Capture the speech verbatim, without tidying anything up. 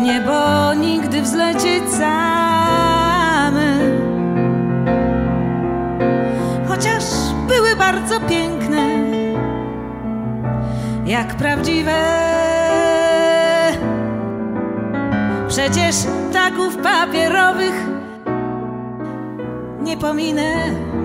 niebo nigdy wzlecieć same. Chociaż były bardzo piękne, jak prawdziwe. Przecież ptaków papierowych nie pominę.